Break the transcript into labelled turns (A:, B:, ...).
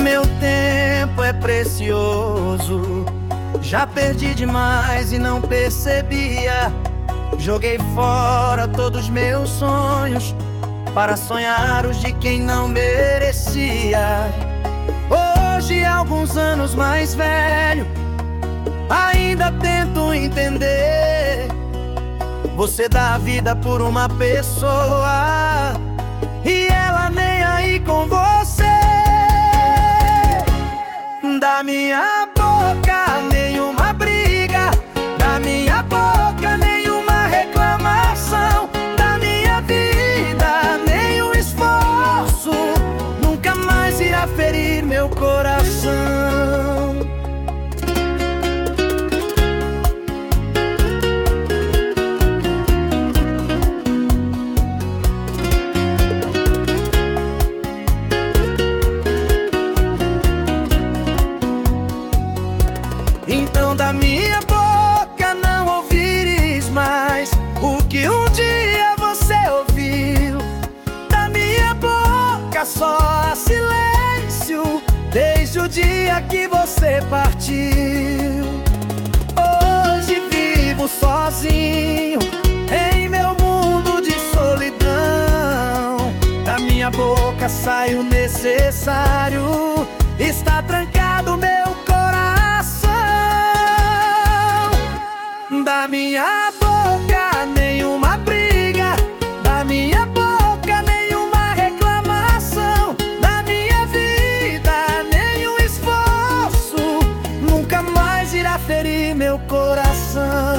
A: Meu tempo é precioso, já perdi demais e não percebia. Joguei fora todos meus sonhos para sonhar os de quem não merecia. Hoje, alguns anos mais velho, ainda tento entender. Você dá a vida por uma pessoa e ela nem aí com você. Da minha boca nenhuma briga, da minha boca nenhuma reclamação, da minha vida nenhum esforço nunca mais irá ferir meu coração. Então da minha boca não ouvires mais o que um dia você ouviu. Da minha boca só há silêncio desde o dia que você partiu. Hoje vivo sozinho em meu mundo de solidão. Da minha boca sai o necessário, está trancado meu coração. Da minha boca nenhuma briga, da minha boca nenhuma reclamação, da minha vida nenhum esforço nunca mais irá ferir meu coração.